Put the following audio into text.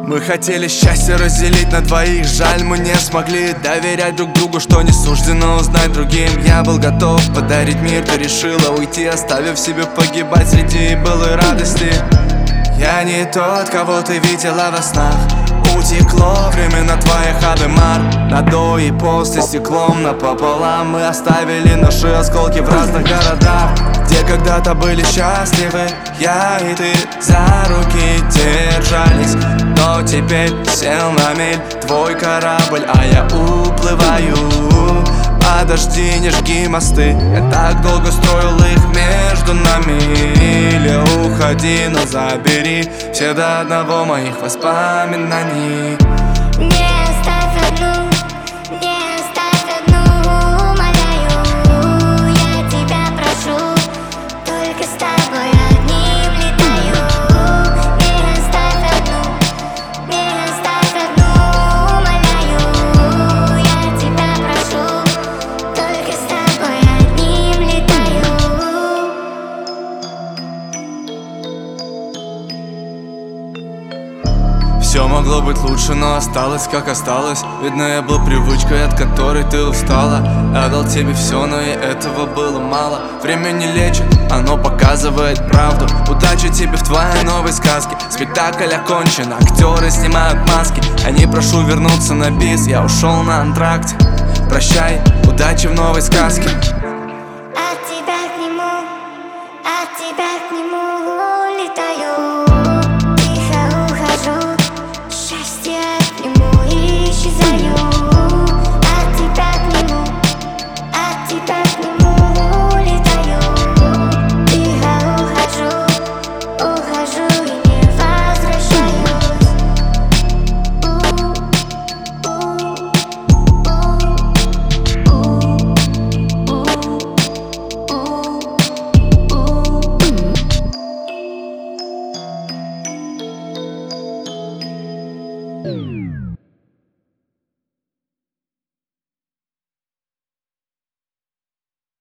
Мы хотели счастье разделить на двоих, жаль, мы не смогли доверять друг другу, что не суждено узнать другим. Я был готов подарить мир, ты решила уйти, оставив себе погибать среди былой радости. Я не тот, кого ты видела во снах. Утекло времена твоих Адемар. На до и после стеклом напополам мы оставили наши осколки в разных городах, где когда-то были счастливы я и ты, за руки держались. Но теперь сел на мель твой корабль, а я уплываю. Подожди, не жги мосты, я так долго строил их между нами. Или уходи, но забери все до одного моих воспоминаний. Не оставь одну, не оставь одну, умоляю. Я тебя прошу, только с тобой одним летаю. Не оставь одну, не оставь одну, умоляю. Я тебя прошу, только с тобой одним летаю. Все могло быть лучше, но осталось как осталось. Видно, я был привычкой, от которой ты устала. Я дал тебе все, но и этого было мало. Время не лечит, оно показывает правду. Удачи тебе в твоей новой сказке. Спектакль окончен, актеры снимают маски. Я не прошу вернуться на бис, я ушел на антракте. Прощай, удачи в новой сказке.